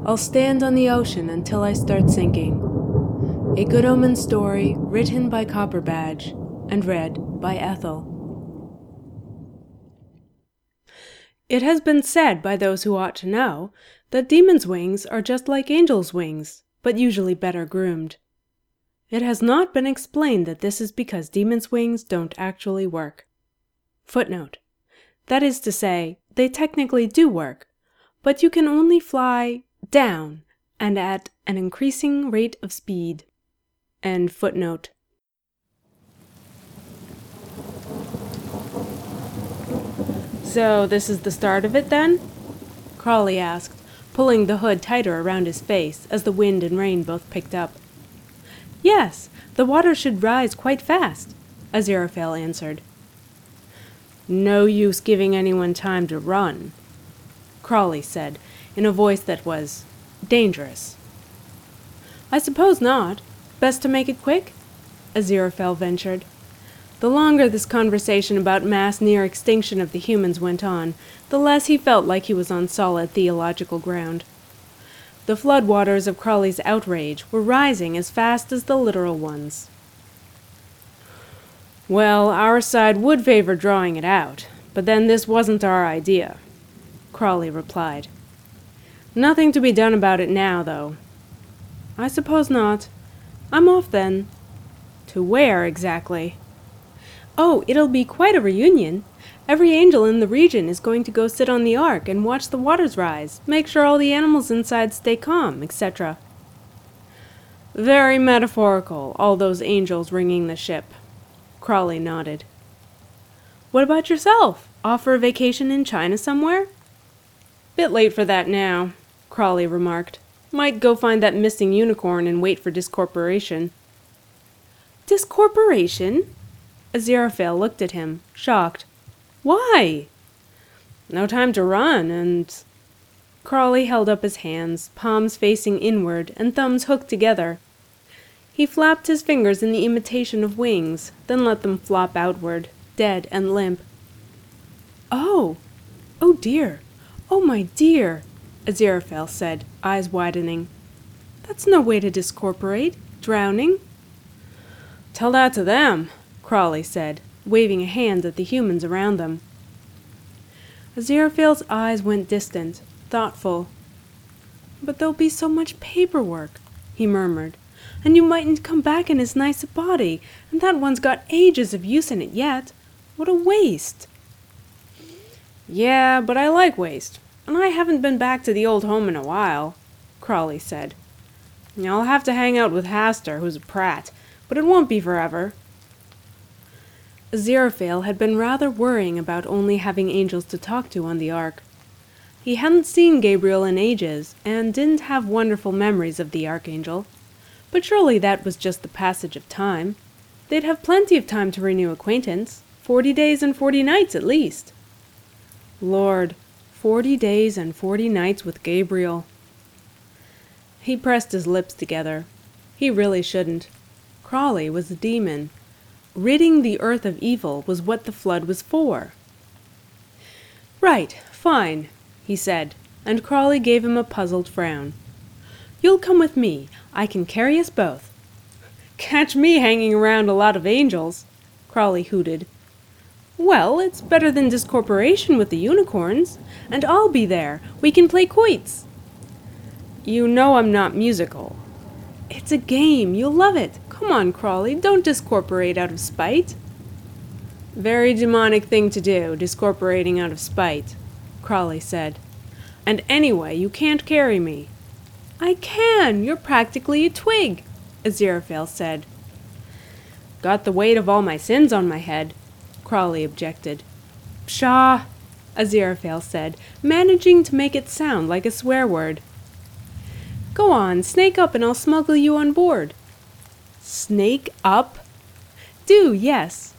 I'll stand on the ocean until I start sinking. A Good Omen story written by Copper Badge and read by Ethel. It has been said by those who ought to know that demons' wings are just like angels' wings, but usually better groomed. It has not been explained that this is because demons' wings don't actually work. Footnote. That is to say, they technically do work, but you can only fly down and at an increasing rate of speed. End footnote. So this is the start of it then? Crawley asked, pulling the hood tighter around his face as the wind and rain both picked up. Yes, the water should rise quite fast, Aziraphale answered. No use giving anyone time to run, Crawley said, in a voice that was dangerous. I suppose not. Best to make it quick? Aziraphale ventured. The longer this conversation about mass near extinction of the humans went on, the less he felt like he was on solid theological ground. The floodwaters of Crawley's outrage were rising as fast as the literal ones. Well, our side would favor drawing it out, but then this wasn't our idea, Crawley replied. Nothing to be done about it now, though. I suppose not. I'm off then. To where, exactly? Oh, it'll be quite a reunion. Every angel in the region is going to go sit on the ark and watch the waters rise, make sure all the animals inside stay calm, etc. Very metaphorical, all those angels ringing the ship. Crawley nodded. What about yourself? Off for a vacation in China somewhere? Bit late for that now, Crawley remarked. Might go find that missing unicorn and wait for discorporation. Discorporation? Aziraphale looked at him, shocked. Why? No time to run, and... Crawley held up his hands, palms facing inward and thumbs hooked together. He flapped his fingers in the imitation of wings, then let them flop outward, dead and limp. Oh! Oh dear! Oh my dear! Aziraphale said, eyes widening. That's no way to discorporate. Drowning? Tell that to them, Crawley said, waving a hand at the humans around them. Aziraphale's eyes went distant, thoughtful. But there'll be so much paperwork, he murmured, and you mightn't come back in as nice a body, and that one's got ages of use in it yet. What a waste. Yeah, but I like waste, and I haven't been back to the old home in a while, Crawley said. I'll have to hang out with Hastur, who's a prat, but it won't be forever. Aziraphale had been rather worrying about only having angels to talk to on the ark. He hadn't seen Gabriel in ages, and didn't have wonderful memories of the Archangel. But surely that was just the passage of time. They'd have plenty of time to renew acquaintance, 40 days and 40 nights at least. Lord, 40 days and 40 nights with Gabriel. He pressed his lips together. He really shouldn't. Crawley was a demon. Ridding the earth of evil was what the flood was for. Right, fine, he said, and Crawley gave him a puzzled frown. You'll come with me. I can carry us both. Catch me hanging around a lot of angels, Crawley hooted. Well, it's better than discorporation with the unicorns, and I'll be there. We can play quoits. You know I'm not musical. It's a game. You'll love it. Come on, Crawley, don't discorporate out of spite. Very demonic thing to do, discorporating out of spite, Crawley said. And anyway, you can't carry me. I can! You're practically a twig, Aziraphale said. Got the weight of all my sins on my head, Crawley objected. Pshaw, Aziraphale said, managing to make it sound like a swear word. Go on, snake up and I'll smuggle you on board. Snake up? Do, yes.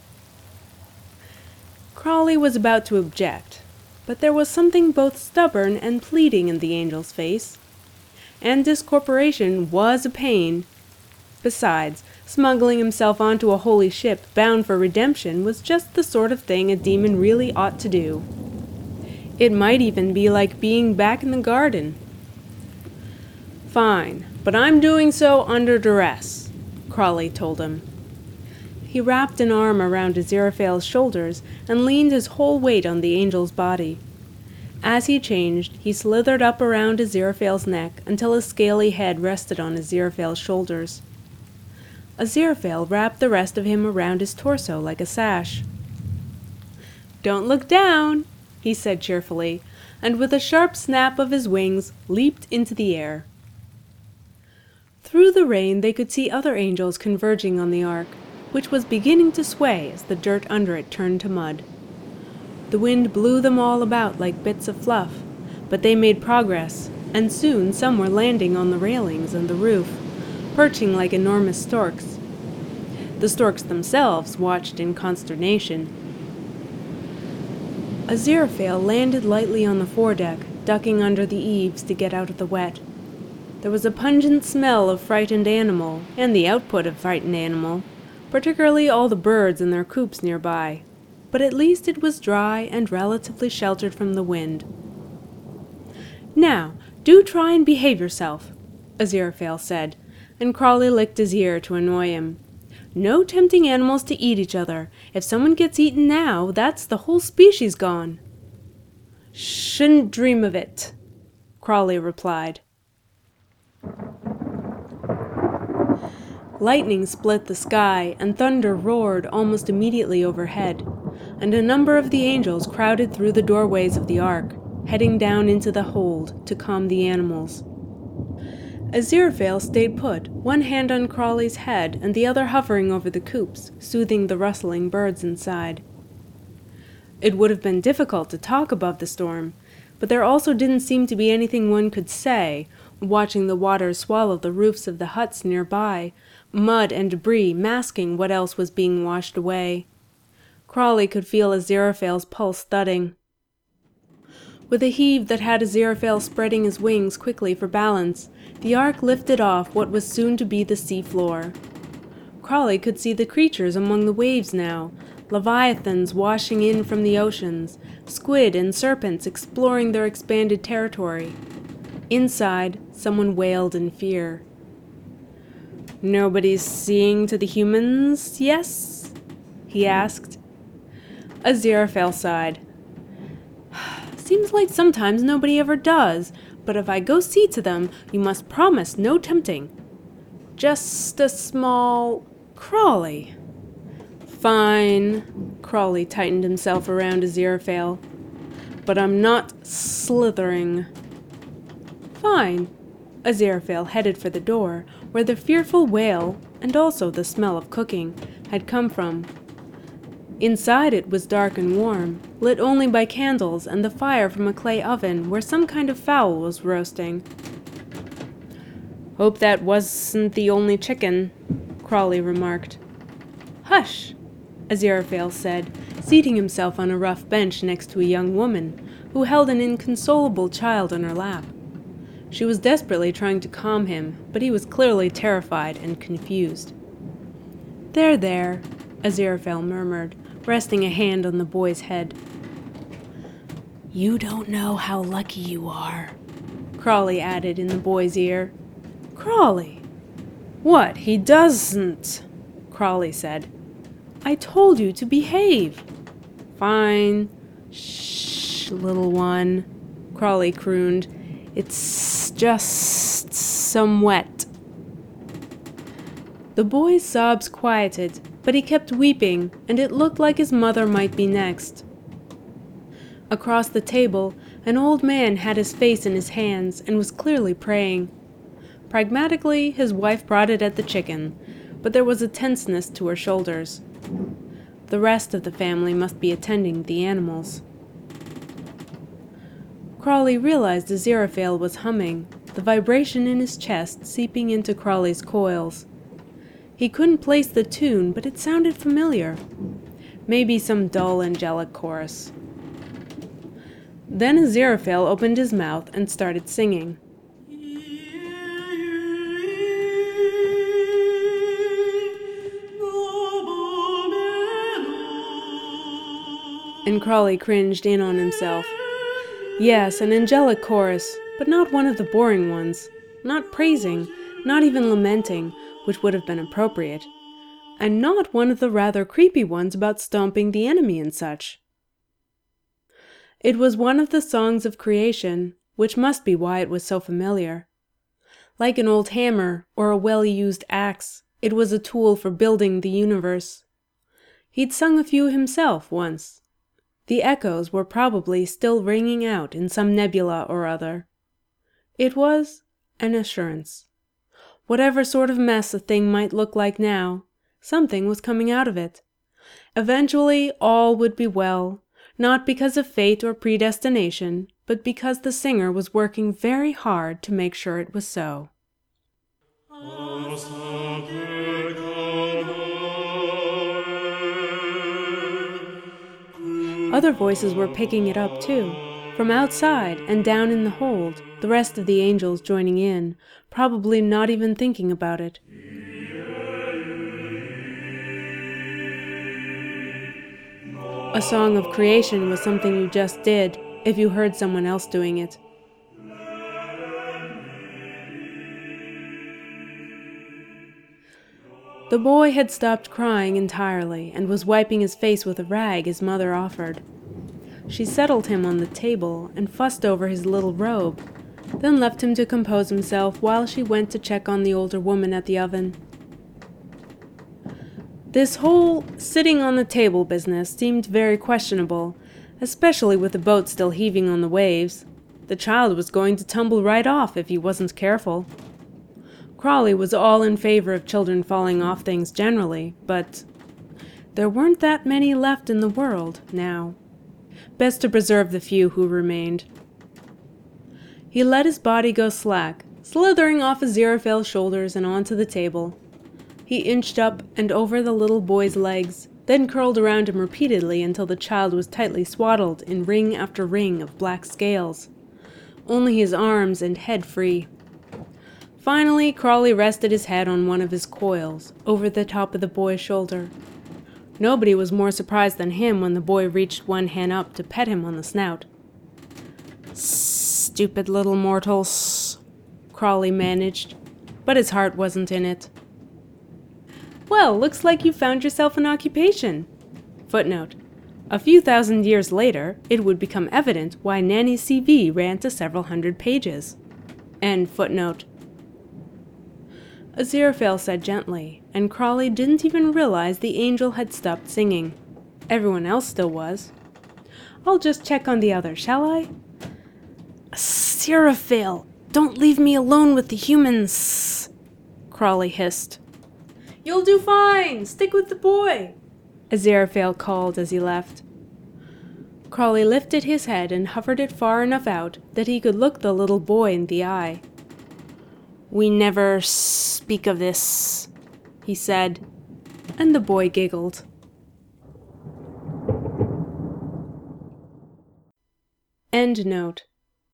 Crawley was about to object, but there was something both stubborn and pleading in the angel's face. And discorporation was a pain. Besides, smuggling himself onto a holy ship bound for redemption was just the sort of thing a demon really ought to do. It might even be like being back in the garden. Fine, but I'm doing so under duress, Crawley told him. He wrapped an arm around Aziraphale's shoulders and leaned his whole weight on the angel's body. As he changed, he slithered up around Aziraphale's neck until his scaly head rested on Aziraphale's shoulders. Aziraphale wrapped the rest of him around his torso like a sash. "Don't look down," he said cheerfully, and with a sharp snap of his wings, leaped into the air. Through the rain they could see other angels converging on the ark, which was beginning to sway as the dirt under it turned to mud. The wind blew them all about like bits of fluff, but they made progress, and soon some were landing on the railings and the roof, perching like enormous storks. The storks themselves watched in consternation. Aziraphale landed lightly on the foredeck, ducking under the eaves to get out of the wet. There was a pungent smell of frightened animal, and the output of frightened animal, particularly all the birds in their coops nearby, but at least it was dry and relatively sheltered from the wind. "Now, do try and behave yourself," Aziraphale said, and Crawley licked his ear to annoy him. "No tempting animals to eat each other. If someone gets eaten now, that's the whole species gone." "Shouldn't dream of it," Crawley replied. Lightning split the sky, and thunder roared almost immediately overhead, and a number of the angels crowded through the doorways of the ark, heading down into the hold to calm the animals. Aziraphale stayed put, one hand on Crawley's head and the other hovering over the coops, soothing the rustling birds inside. It would have been difficult to talk above the storm, but there also didn't seem to be anything one could say, watching the water swallow the roofs of the huts nearby, mud and debris masking what else was being washed away. Crawley could feel Aziraphale's pulse thudding. With a heave that had Aziraphale spreading his wings quickly for balance, the ark lifted off what was soon to be the sea floor. Crawley could see the creatures among the waves now, leviathans washing in from the oceans, squid and serpents exploring their expanded territory. Inside, someone wailed in fear. "Nobody's seeing to the humans, yes?" he asked. Aziraphale sighed. "Seems like sometimes nobody ever does, but if I go see to them, you must promise no tempting." "Just a small... Crawley." "Fine." Crawley tightened himself around Aziraphale. "But I'm not slithering." "Fine." Aziraphale headed for the door, where the fearful wail, and also the smell of cooking, had come from. Inside it was dark and warm, lit only by candles and the fire from a clay oven where some kind of fowl was roasting. "Hope that wasn't the only chicken," Crawley remarked. "Hush," Aziraphale said, seating himself on a rough bench next to a young woman, who held an inconsolable child on her lap. She was desperately trying to calm him, but he was clearly terrified and confused. There, Aziraphale murmured, resting a hand on the boy's head. "You don't know how lucky you are," Crawley added in the boy's ear. "Crawley!" "What, he doesn't," Crawley said. "I told you to behave." "Fine. Shh, little one," Crawley crooned. "It's just some wet." The boy's sobs quieted, but he kept weeping, and it looked like his mother might be next. Across the table, an old man had his face in his hands and was clearly praying. Pragmatically, his wife prodded at the chicken, but there was a tenseness to her shoulders. The rest of the family must be attending the animals. Crawley realized Aziraphale was humming, the vibration in his chest seeping into Crawley's coils. He couldn't place the tune, but it sounded familiar. Maybe some dull angelic chorus. Then Aziraphale opened his mouth and started singing. And Crawley cringed in on himself. Yes, an angelic chorus, but not one of the boring ones. not praising, not even lamenting, which would have been appropriate, and not one of the rather creepy ones about stomping the enemy and such. It was one of the songs of creation, which must be why it was so familiar. Like an old hammer or a well-used axe, it was a tool for building the universe. He'd sung a few himself once. The echoes were probably still ringing out in some nebula or other. It was an assurance. Whatever sort of mess a thing might look like now, something was coming out of it. Eventually all would be well, not because of fate or predestination, but because the singer was working very hard to make sure it was so. Other voices were picking it up too, from outside and down in the hold, the rest of the angels joining in, probably not even thinking about it. A song of creation was something you just did if you heard someone else doing it. The boy had stopped crying entirely and was wiping his face with a rag his mother offered. She settled him on the table and fussed over his little robe, then left him to compose himself while she went to check on the older woman at the oven. This whole sitting on the table business seemed very questionable, especially with the boat still heaving on the waves. The child was going to tumble right off if he wasn't careful. Crawley was all in favor of children falling off things generally, but there weren't that many left in the world now. Best to preserve the few who remained. He let his body go slack, slithering off Aziraphale's shoulders and onto the table. He inched up and over the little boy's legs, then curled around him repeatedly until the child was tightly swaddled in ring after ring of black scales, only his arms and head free. Finally, Crawley rested his head on one of his coils, over the top of the boy's shoulder. Nobody was more surprised than him when the boy reached one hand up to pet him on the snout. "Stupid little mortals," Crawley managed, but his heart wasn't in it. "Well, looks like you found yourself an occupation." Footnote: a few thousand years later, it would become evident why Nanny's CV ran to several hundred pages. End footnote. Aziraphale said gently, and Crawley didn't even realize the angel had stopped singing. Everyone else still was. "I'll just check on the others, shall I?" "Aziraphale, don't leave me alone with the humans," Crawley hissed. "You'll do fine! Stick with the boy!" Aziraphale called as he left. Crawley lifted his head and hovered it far enough out that he could look the little boy in the eye. "We never speak of this," he said, and the boy giggled. End note.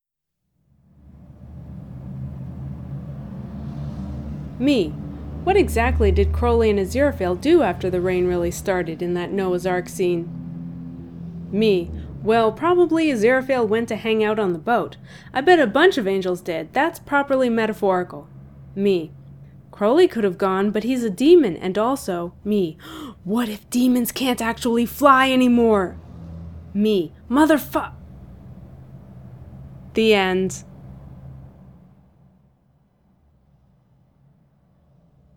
Me. What exactly did Crowley and Aziraphale do after the rain really started in that Noah's Ark scene? Me. Well, probably Aziraphale went to hang out on the boat. I bet a bunch of angels did. That's properly metaphorical. Me. Crowley could have gone, but he's a demon, and also, me. What if demons can't actually fly anymore? Me. The end.